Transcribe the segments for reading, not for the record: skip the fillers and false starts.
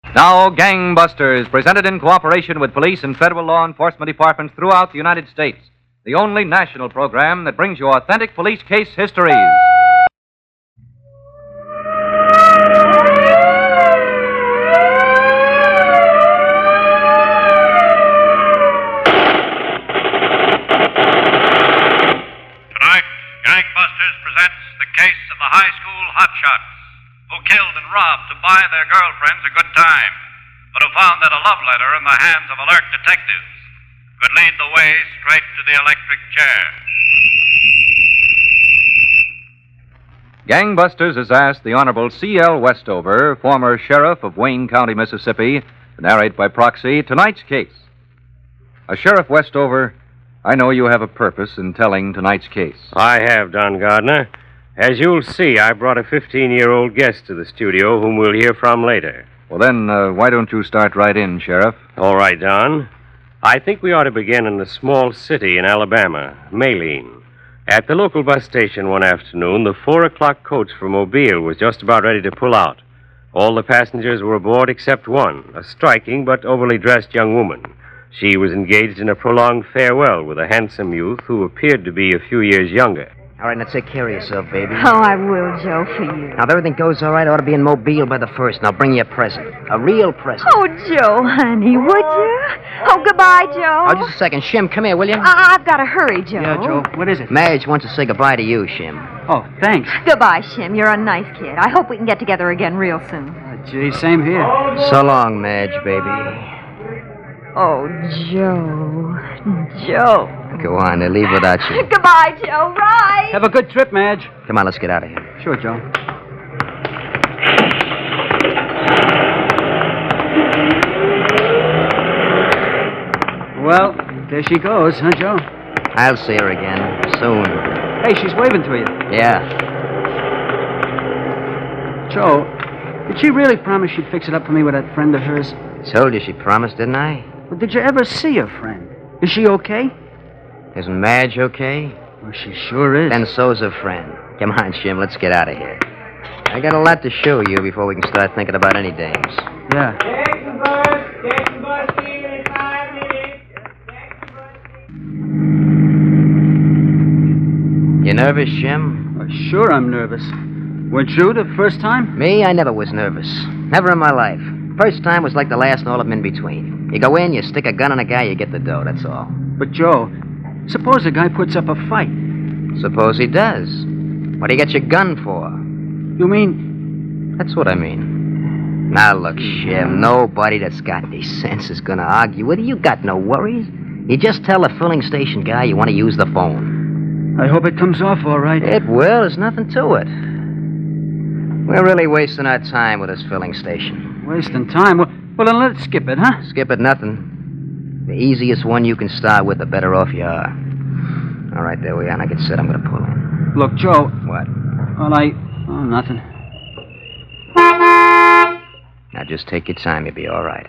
Now, Gangbusters, presented in cooperation with police and federal law enforcement departments throughout the United States. The only national program that brings you authentic police case histories. Tonight, Gangbusters presents the case of the high school hotshots who killed and robbed to buy their girlfriends a good time, but who found that a love letter in the hands of alert detectives could lead the way straight to the electric chair. Gangbusters has asked the Honorable C.L. Westover, former sheriff of Wayne County, Mississippi, to narrate by proxy tonight's case. Sheriff Westover, I know you have a purpose in telling tonight's case. I have, Don Gardner. As you'll see, I brought a 15-year-old guest to the studio whom we'll hear from later. Well, then, why don't you start right in, Sheriff? All right, Don. I think we ought to begin in a small city in Alabama, Maline. At the local bus station one afternoon, the 4 o'clock coach for Mobile was just about ready to pull out. All the passengers were aboard except one, a striking but overly dressed young woman. She was engaged in a prolonged farewell with a handsome youth who appeared to be a few years younger. All right, now take care of yourself, baby. Oh, I will, Joe, for you. Now, if everything goes all right, I ought to be in Mobile by the 1st, and I'll bring you a present. A real present. Oh, Joe, honey, would you? Oh, goodbye, Joe. Oh, just a second. Shim, come here, will you? I've got to hurry, Joe. Yeah, Joe, what is it? Madge wants to say goodbye to you, Shim. Oh, thanks. Goodbye, Shim. You're a nice kid. I hope we can get together again real soon. Gee, same here. So long, Madge, baby. Oh, Joe. Joe. Go on, they'll leave without you. Goodbye, Joe. Right. Have a good trip, Madge. Come on, let's get out of here. Sure, Joe. Well, there she goes, huh, Joe? I'll see her again soon. Hey, she's waving to you. Yeah. Joe, did she really promise she'd fix it up for me with that friend of hers? Told you she promised, didn't I? Well, did you ever see her friend? Is she okay? Isn't Madge okay? Well, she sure is. Then so's her friend. Come on, Shim, let's get out of here. I got a lot to show you before we can start thinking about any dames. Yeah. Jackson bus, leaving in 5 minutes. You nervous, Shim? Sure I'm nervous. Weren't you the first time? Me, I never was nervous. Never in my life. First time was like the last and all of them in between. You go in, you stick a gun on a guy, you get the dough, that's all. But, Joe, suppose a guy puts up a fight. Suppose he does. What do you get your gun for? You mean? That's what I mean. Now, look, Shim, nobody that's got any sense is gonna argue with you. You got no worries. You just tell the filling station guy you want to use the phone. I hope it comes off all right. It will. There's nothing to it. We're really wasting our time with this filling station. Wasting time? Well, then let's skip it, huh? Skip it, nothing. The easiest one you can start with, the better off you are. All right, there we are. Now get set. I'm going to pull in. Look, Joe. What? Well, Oh, nothing. Now just take your time. You'll be all right.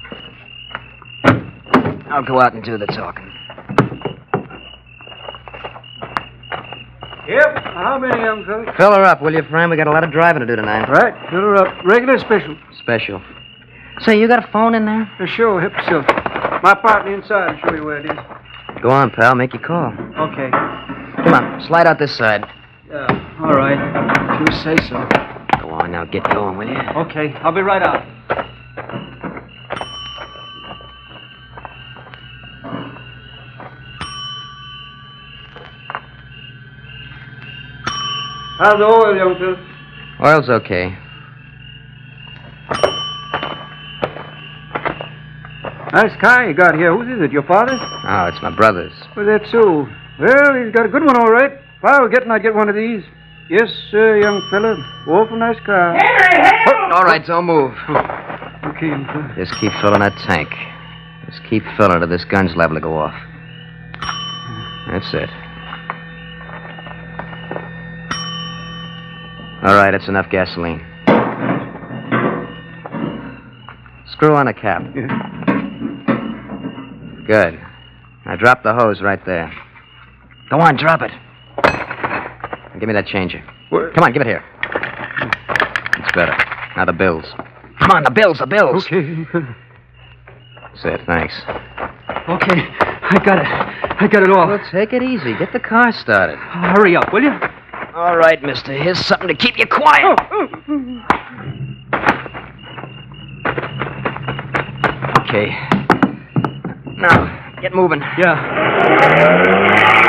I'll go out and do the talking. Yep, how many, young fellas? Fill her up, will you, friend? We got a lot of driving to do tonight. Right, fill her up. Regular special. Special. Say, you got a phone in there? Sure, help yourself. My partner inside will show you where it is. Go on, pal. Make your call. Okay. Come on. Slide out this side. Yeah. All right. You say so. Go on now. Get going, will you? Okay, I'll be right out. How's the oil, young fellas? Oil's okay. Nice car you got here. Whose is it, your father's? Oh, it's my brother's. Well, that's so. Well, he's got a good one, all right. If I were getting, I'd get one of these. Yes, sir, young fella. Awful nice car. All right, don't move. Okay, young fella. Just keep filling that tank. Just keep filling till this gun's liable to go off. That's it. All right, it's enough gasoline. Screw on the cap. Yeah. Good. Now drop the hose right there. Go on, drop it. Give me that changer. What? Come on, give it here. It's better. Now the bills. Come on, the bills. Okay. Say thanks. Okay, I got it all. Well, take it easy. Get the car started. Hurry up, will you? All right, mister. Here's something to keep you quiet. Okay. Now, get moving. Yeah.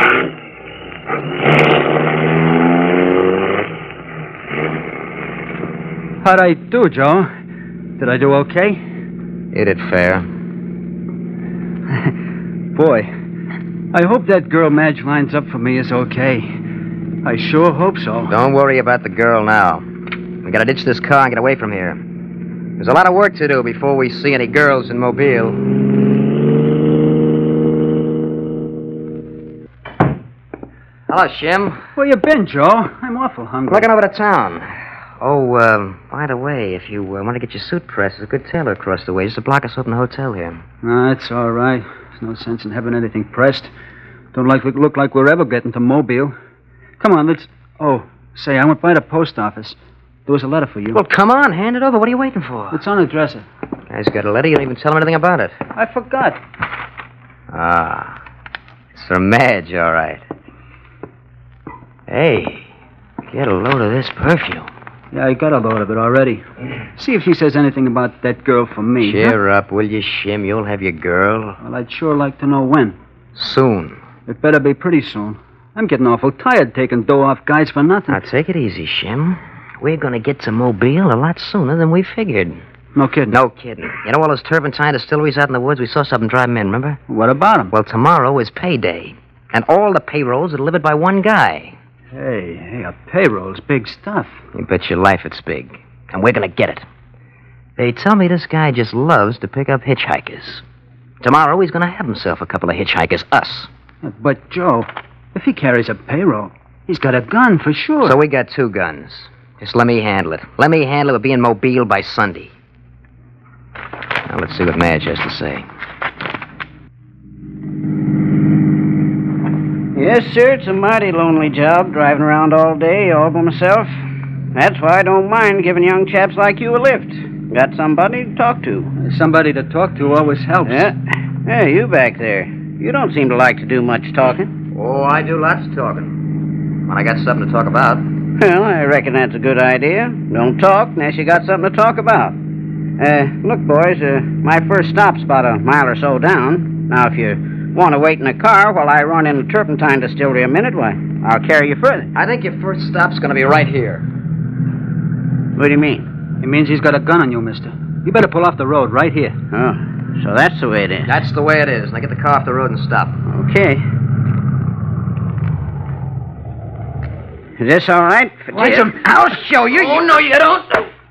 How'd I do, Joe? Did I do okay? You did fair. Boy, I hope that girl Madge lines up for me is okay. I sure hope so. Don't worry about the girl now. We gotta ditch this car and get away from here. There's a lot of work to do before we see any girls in Mobile. Hello, Shim. Where you been, Joe? I'm awful hungry. Looking over to town. Oh, by the way, if you want to get your suit pressed, there's a good tailor across the way. Just a block us up in the hotel here. No, it's all right. There's no sense in having anything pressed. Don't look like we're ever getting to Mobile. Come on, let's... Oh, say, I went by the post office. There was a letter for you. Well, come on, hand it over. What are you waiting for? It's on the dresser. Guy's got a letter. You don't even tell him anything about it. I forgot. Ah, it's from Madge, all right. Hey, get a load of this perfume. Yeah, I got a load of it already. See if she says anything about that girl for me. Cheer up, will you, Shim? You'll have your girl. Well, I'd sure like to know when. Soon. It better be pretty soon. I'm getting awful tired taking dough off guys for nothing. Now, take it easy, Shim. We're going to get to Mobile a lot sooner than we figured. No kidding. No kidding. You know all those turpentine distilleries out in the woods? We saw something drive them in, remember? What about them? Well, tomorrow is payday. And all the payrolls are delivered by one guy. Hey, a payroll's big stuff. You bet your life it's big. And we're going to get it. They tell me this guy just loves to pick up hitchhikers. Tomorrow he's going to have himself a couple of hitchhikers, us. But, Joe, if he carries a payroll, he's got a gun for sure. So we got 2 guns. Just let me handle it. Let me handle it. We'll be in Mobile by Sunday. Now, let's see what Madge has to say. Yes, sir, it's a mighty lonely job, driving around all day, all by myself. That's why I don't mind giving young chaps like you a lift. Got somebody to talk to. Somebody to talk to always helps. Yeah. Hey, you back there. You don't seem to like to do much talking. Oh, I do lots of talking. When I got something to talk about. Well, I reckon that's a good idea. Don't talk unless you got something to talk about. Look, boys, my first stop's about a mile or so down. Now, if you want to wait in the car while I run in the turpentine distillery a minute, why, I'll carry you further. I think your first stop's going to be right here. What do you mean? He means he's got a gun on you, mister. You better pull off the road right here. Oh, so that's the way it is. That's the way it is. Now get the car off the road and stop. Okay. Is this all right? Watch him. I'll show you. Oh, no, you don't.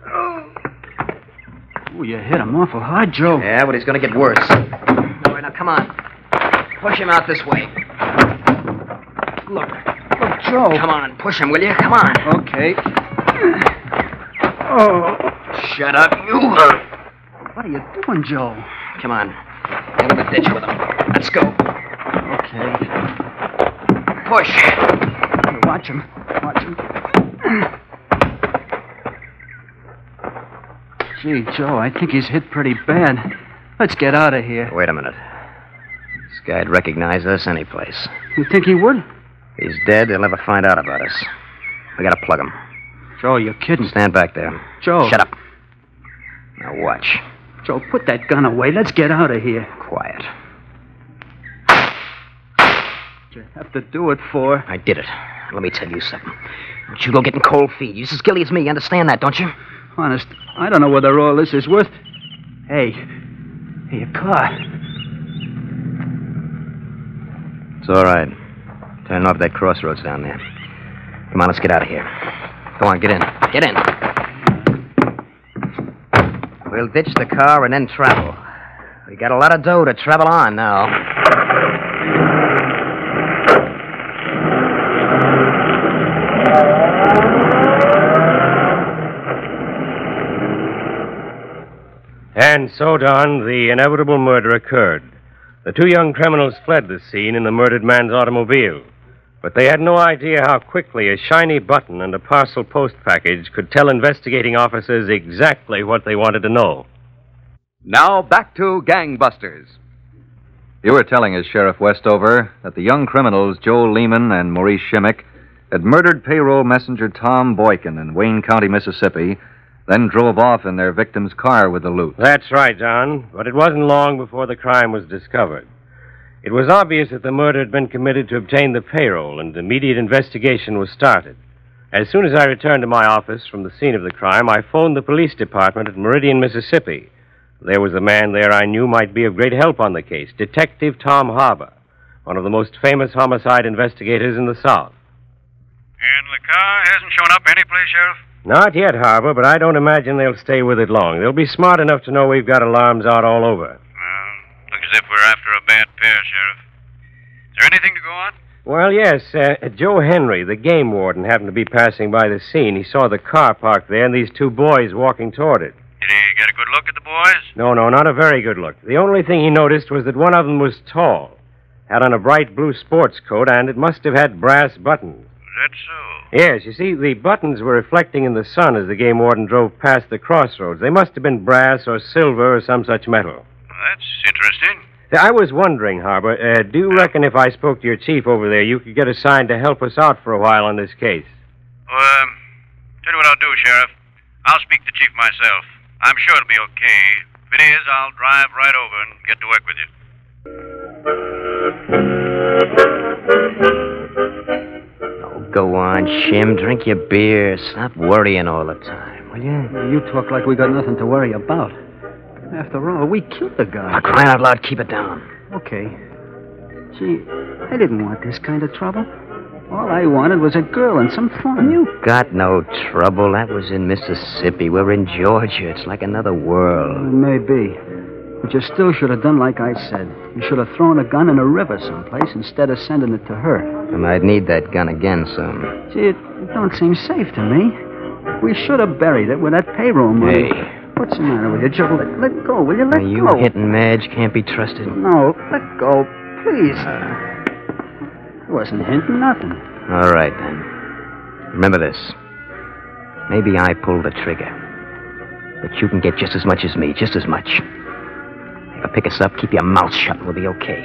Oh, you hit him awful hard, Joe. Yeah, but he's going to get worse. All right, now come on. Push him out this way. Look, Joe. Come on, push him, will you? Come on. Okay. Oh. Shut up, you. What are you doing, Joe? Come on. Into the ditch with him. Let's go. Okay. Push. Watch him. Gee, Joe, I think he's hit pretty bad. Let's get out of here. Wait a minute. This guy'd recognize us anyplace. You think he would? If he's dead, they'll never find out about us. We gotta plug him. Joe, you're kidding. Stand back there. Joe. Shut up. Now watch. Joe, put that gun away. Let's get out of here. Quiet. What'd you have to do it for? I did it. Let me tell you something. Don't you go getting cold feet. You're just as guilty as me. You understand that, don't you? Honest, I don't know whether all this is worth... Hey, your car. It's all right. Turn off that crossroads down there. Come on, let's get out of here. Go on, get in. Get in. We'll ditch the car and then travel. We got a lot of dough to travel on now. And so, Don, the inevitable murder occurred. The 2 young criminals fled the scene in the murdered man's automobile. But they had no idea how quickly a shiny button and a parcel post package could tell investigating officers exactly what they wanted to know. Now back to Gangbusters. You were telling us, Sheriff Westover, that the young criminals Joe Lehman and Maurice Shimmick had murdered payroll messenger Tom Boykin in Wayne County, Mississippi, then drove off in their victim's car with the loot. That's right, John, but it wasn't long before the crime was discovered. It was obvious that the murder had been committed to obtain the payroll, and immediate investigation was started. As soon as I returned to my office from the scene of the crime, I phoned the police department at Meridian, Mississippi. There was a man there I knew might be of great help on the case, Detective Tom Harbour, one of the most famous homicide investigators in the South. And the car hasn't shown up anyplace, Sheriff? Not yet, Harbour, but I don't imagine they'll stay with it long. They'll be smart enough to know we've got alarms out all over. Looks as if we're after a bad pair, Sheriff. Is there anything to go on? Well, yes. Joe Henry, the game warden, happened to be passing by the scene. He saw the car parked there and these two boys walking toward it. Did he get a good look at the boys? No, not a very good look. The only thing he noticed was that one of them was tall, had on a bright blue sports coat, and it must have had brass buttons. Is that so? Yes, you see, the buttons were reflecting in the sun as the game warden drove past the crossroads. They must have been brass or silver or some such metal. That's interesting. I was wondering, Harbour, do you reckon if I spoke to your chief over there, you could get assigned to help us out for a while on this case? Tell you what I'll do, Sheriff. I'll speak to Chief myself. I'm sure it'll be okay. If it is, I'll drive right over and get to work with you. Oh, go on, Shim. Drink your beer. Stop worrying all the time, will you? You talk like we got nothing to worry about. After all, we killed the guy. For crying out loud, keep it down. Okay. Gee, I didn't want this kind of trouble. All I wanted was a girl and some fun. You got no trouble. That was in Mississippi. We're in Georgia. It's like another world. Maybe. But you still should have done like I said. You should have thrown a gun in a river someplace instead of sending it to her. And I'd need that gun again soon. Gee, it don't seem safe to me. We should have buried it with that payroll money. Hey. What's the matter with you, Joe? Let go, will you? Let you go. hitting Madge can't be trusted. No, let go, please. I wasn't hinting nothing. All right, then. Remember this. Maybe I pulled the trigger. But you can get just as much as me, just as much. If you pick us up, keep your mouth shut and we'll be okay.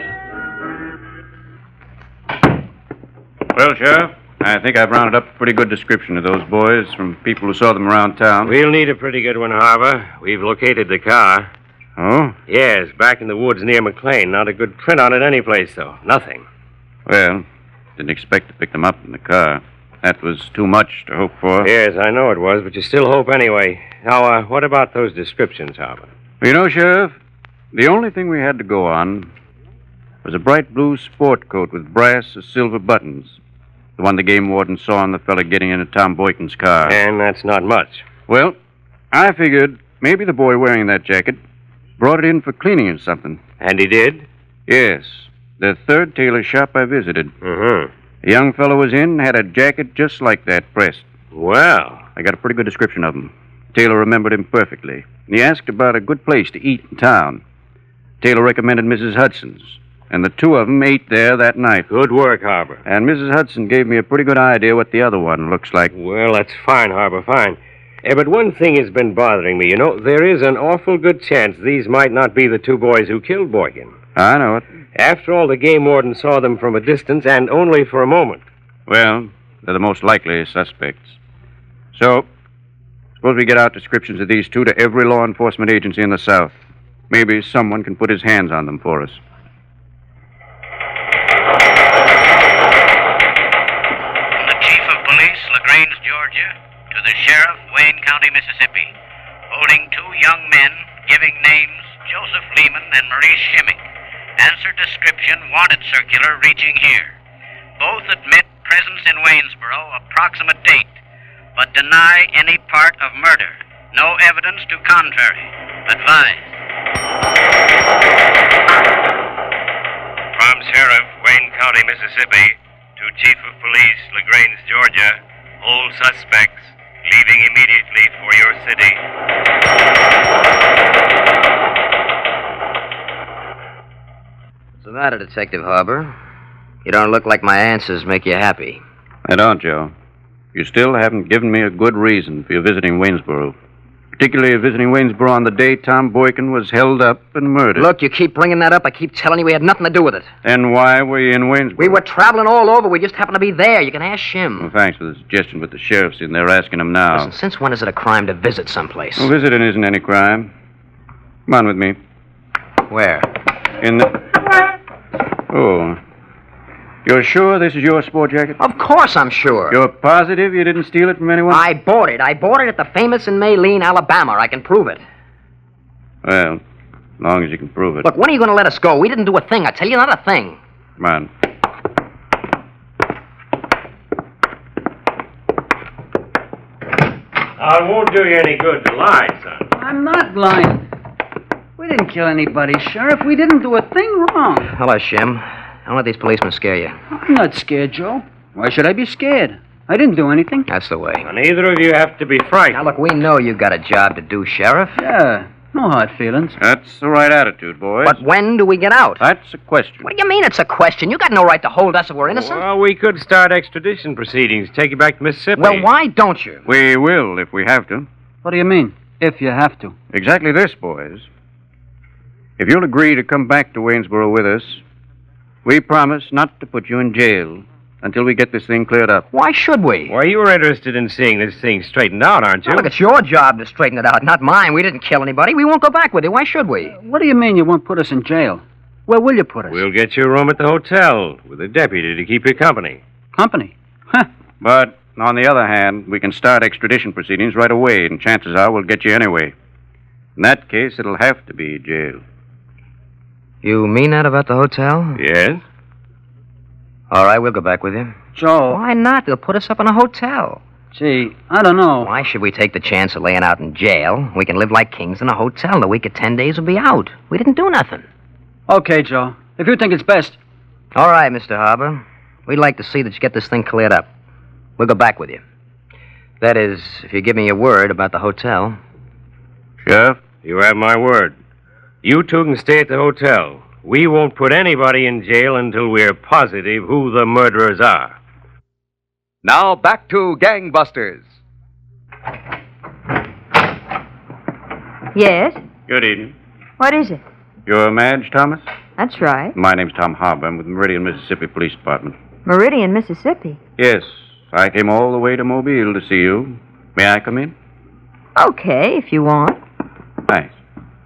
Well, Sheriff, I think I've rounded up a pretty good description of those boys from people who saw them around town. We'll need a pretty good one, Harbour. We've located the car. Oh? Yes, back in the woods near McLean. Not a good print on it anyplace, though. Nothing. Well, didn't expect to pick them up in the car. That was too much to hope for. Yes, I know it was, but you still hope anyway. Now, what about those descriptions, Harbour? Well, you know, Sheriff, the only thing we had to go on was a bright blue sport coat with brass or silver buttons. The one the game warden saw on the fella getting into Tom Boykin's car. And that's not much. Well, I figured maybe the boy wearing that jacket brought it in for cleaning or something. And he did? Yes. The third tailor shop I visited. Mm-hmm. A young fellow was in, had a jacket just like that pressed. Well. I got a pretty good description of him. Taylor remembered him perfectly. He asked about a good place to eat in town. Taylor recommended Mrs. Hudson's. And the two of them ate there that night. Good work, Harbour. And Mrs. Hudson gave me a pretty good idea what the other one looks like. Well, that's fine, Harbour, fine. But one thing has been bothering me. You know, there is an awful good chance these might not be the two boys who killed Boykin. I know it. After all, the game warden saw them from a distance and only for a moment. Well, they're the most likely suspects. So, suppose we get out descriptions of these two to every law enforcement agency in the South. Maybe someone can put his hands on them for us. LaGrange, Georgia, to the Sheriff, Wayne County, Mississippi, holding two young men, giving names Joseph Lehman and Maurice Shimmick. Answer description, wanted circular reaching here. Both admit presence in Waynesboro, approximate date, but deny any part of murder. No evidence to contrary. Advised. From Sheriff, Wayne County, Mississippi, to Chief of Police, LaGrange, Georgia, all suspects leaving immediately for your city. What's the matter, Detective Harbour? You don't look like my answers make you happy. I don't, Joe. You still haven't given me a good reason for your visiting Waynesboro. Particularly visiting Waynesboro on the day Tom Boykin was held up and murdered. Look, you keep bringing that up. I keep telling you we had nothing to do with it. Then why were you in Waynesboro? We were traveling all over. We just happened to be there. You can ask Shim. Well, thanks for the suggestion, but the sheriff's in there asking him now. Listen, since when is it a crime to visit someplace? Well, visiting isn't any crime. Come on with me. Where? In the... Oh. You're sure this is your sport jacket? Of course I'm sure. You're positive you didn't steal it from anyone? I bought it. I bought it at the famous in Maylene, Alabama. I can prove it. Well, as long as you can prove it. Look, when are you going to let us go? We didn't do a thing. I tell you, not a thing. Come on. It won't do you any good to lie, son. I'm not lying. We didn't kill anybody, Sheriff. We didn't do a thing wrong. Hello, Shim. Don't let these policemen scare you. I'm not scared, Joe. Why should I be scared? I didn't do anything. That's the way. Well, neither of you have to be frightened. Now, look, we know you got a job to do, Sheriff. Yeah, no hard feelings. That's the right attitude, boys. But when do we get out? That's a question. What do you mean it's a question? You got no right to hold us if we're innocent. Well, we could start extradition proceedings, take you back to Mississippi. Well, why don't you? We will if we have to. What do you mean, if you have to? Exactly this, boys. If you'll agree to come back to Waynesboro with us, we promise not to put you in jail until we get this thing cleared up. Why should we? Well, you were interested in seeing this thing straightened out, aren't you? Well, look, it's your job to straighten it out, not mine. We didn't kill anybody. We won't go back with you. Why should we? What do you mean you won't put us in jail? Where will you put us? We'll get you a room at the hotel with a deputy to keep you company. Company? Huh. But, on the other hand, we can start extradition proceedings right away, and chances are we'll get you anyway. In that case, it'll have to be jail. You mean that about the hotel? Yes? All right, we'll go back with you. Joe. Why not? They'll put us up in a hotel. Gee, I don't know. Why should we take the chance of laying out in jail? We can live like kings in a hotel. The week of 10 days will be out. We didn't do nothing. Okay, Joe. If you think it's best. All right, Mr. Harbour. We'd like to see that you get this thing cleared up. We'll go back with you. That is, if you give me your word about the hotel. Sheriff? You have my word. You two can stay at the hotel. We won't put anybody in jail until we're positive who the murderers are. Now back to Gangbusters. Yes? Good evening. What is it? You're Madge Thomas? That's right. My name's Tom Harbour. I'm with the Meridian, Mississippi Police Department. Meridian, Mississippi. Yes, I came all the way to Mobile to see you. May I come in? Okay, if you want. Thanks.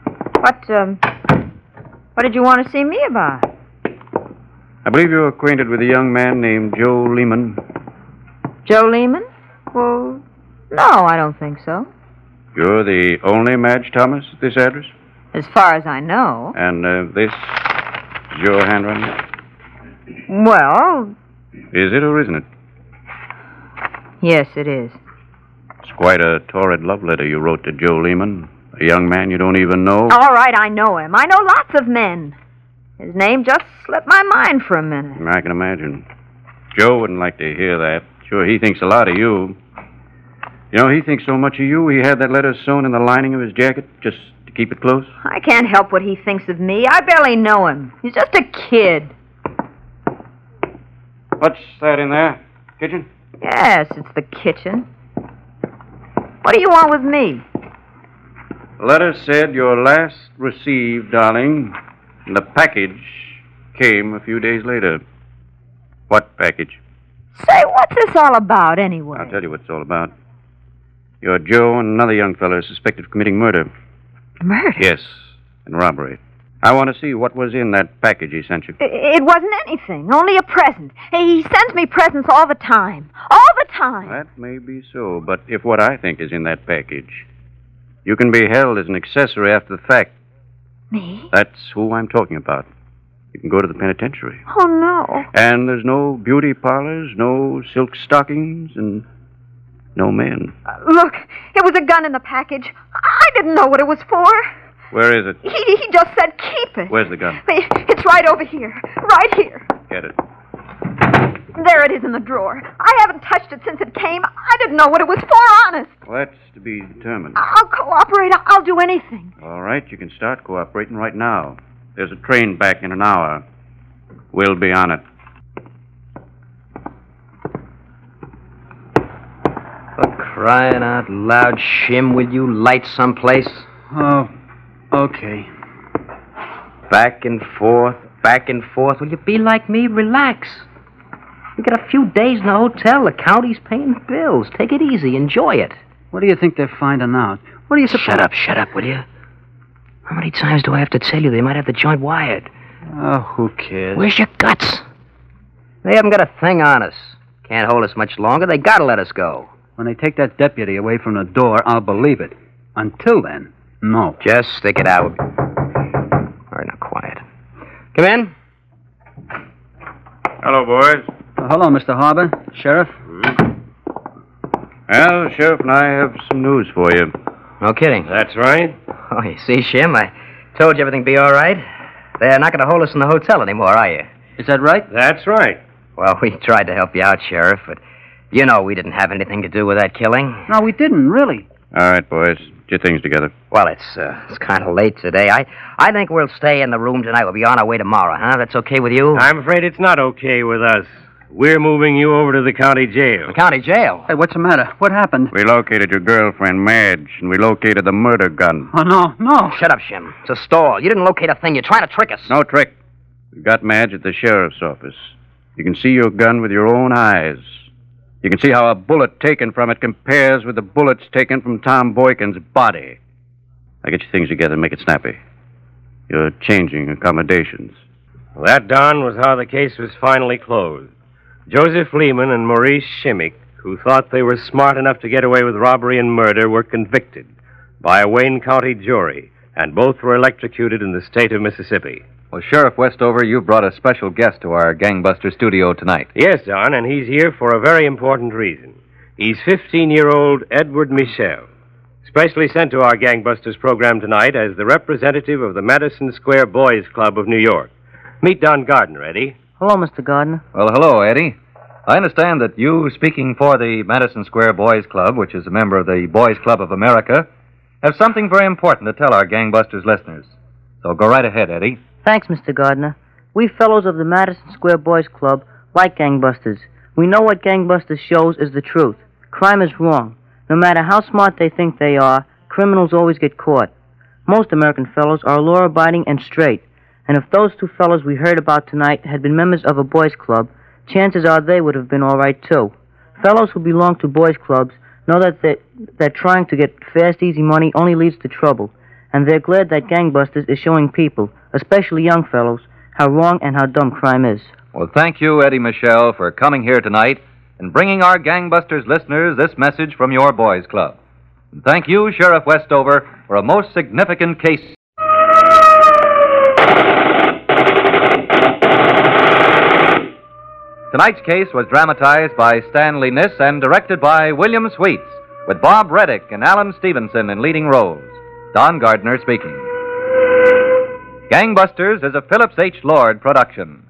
What did you want to see me about? I believe you're acquainted with a young man named Joe Lehman. Joe Lehman? Well, no, I don't think so. You're the only Madge Thomas at this address? As far as I know. And this is your handwriting? Well, Is it or isn't it? yes, it is. It's quite a torrid love letter you wrote to Joe Lehman, a young man you don't even know. All right, I know him. I know lots of men. His name just slipped my mind for a minute. I can imagine. Joe wouldn't like to hear that. Sure, he thinks a lot of you. You know, he thinks so much of you, he had that letter sewn in the lining of his jacket just to keep it close. I can't help what he thinks of me. I barely know him. He's just a kid. What's that in there? Kitchen? Yes, it's the kitchen. What do you want with me? The letter said your last received, darling, and the package came a few days later. What package? Say, what's this all about, anyway? I'll tell you what it's all about. You're Joe and another young fellow suspected of committing murder. Murder? Yes, and robbery. I want to see what was in that package he sent you. It wasn't anything, only a present. He sends me presents all the time. All the time. That may be so, but if what I think is in that package, you can be held as an accessory after the fact. Me? That's who I'm talking about. You can go to the penitentiary. Oh, no. And there's no beauty parlors, no silk stockings, and no men. Look, it was a gun in the package. I didn't know what it was for. Where is it? He just said keep it. Where's the gun? It's right over here. Right here. Get it. There it is in the drawer. I haven't touched it since it came. I didn't know what it was for, honest. Well, that's to be determined. I'll cooperate. I'll do anything. All right, you can start cooperating right now. There's a train back in an hour. We'll be on it. crying out loud, Shim, will you light someplace? Oh, okay. Back and forth, back and forth. Will you be like me? Relax. We got a few days in the hotel. The county's paying the bills. Take it easy. Enjoy it. What do you think they're finding out? What do you suppose? Shut up, will you? How many times do I have to tell you they might have the joint wired? Oh, who cares? Where's your guts? They haven't got a thing on us. Can't hold us much longer. They gotta let us go. When they take that deputy away from the door, I'll believe it. Until then, no. Just stick it out. All right, now quiet. Come in. Hello, boys. Hello, Mr. Harbour. Sheriff? Well, the sheriff and I have some news for you. No kidding. That's right. Oh, you see, Shim, I told you everything would be all right. They're not going to hold us in the hotel anymore, are you? Is that right? That's right. Well, we tried to help you out, Sheriff, but you know we didn't have anything to do with that killing. No, we didn't, really. All right, boys. Get your things together. Well, it's kind of late today. I think we'll stay in the room tonight. We'll be on our way tomorrow, huh? That's okay with you? I'm afraid it's not okay with us. We're moving you over to the county jail. The county jail? Hey, what's the matter? What happened? We located your girlfriend, Madge, and we located the murder gun. Oh, no. Shut up, Shim. It's a stall. You didn't locate a thing. You're trying to trick us. No trick. We got Madge at the sheriff's office. You can see your gun with your own eyes. You can see how a bullet taken from it compares with the bullets taken from Tom Boykin's body. Now get your things together and make it snappy. You're changing accommodations. Well, that, Don, was how the case was finally closed. Joseph Lehman and Maurice Shimmick, who thought they were smart enough to get away with robbery and murder, were convicted by a Wayne County jury, and both were electrocuted in the state of Mississippi. Well, Sheriff Westover, you brought a special guest to our Gangbuster studio tonight. Yes, Don, and he's here for a very important reason. He's 15-year-old Edward Michel, specially sent to our Gangbusters program tonight as the representative of the Madison Square Boys Club of New York. Meet Don Gardner, Eddie. Hello, Mr. Gardner. Well, hello, Eddie. I understand that you, speaking for the Madison Square Boys Club, which is a member of the Boys Club of America, have something very important to tell our Gangbusters listeners. So go right ahead, Eddie. Thanks, Mr. Gardner. We fellows of the Madison Square Boys Club like gangbusters. We know what gangbusters shows is the truth. Crime is wrong. No matter how smart they think they are, criminals always get caught. Most American fellows are law-abiding and straight. And if those two fellows we heard about tonight had been members of a boys' club, chances are they would have been all right, too. Fellows who belong to boys' clubs know that trying to get fast, easy money only leads to trouble. And they're glad that Gangbusters is showing people, especially young fellows, how wrong and how dumb crime is. Well, thank you, Eddie Michel, for coming here tonight and bringing our Gangbusters listeners this message from your Boys Club. And thank you, Sheriff Westover, for a most significant case. Tonight's case was dramatized by Stanley Niss and directed by William Sweets, with Bob Reddick and Alan Stevenson in leading roles. Don Gardner speaking. Gangbusters is a Phillips H. Lord production.